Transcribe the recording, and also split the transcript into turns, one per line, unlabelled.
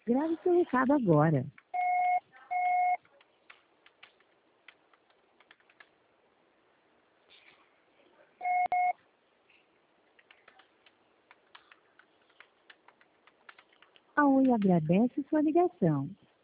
Grave seu recado agora. A Oi agradece sua ligação.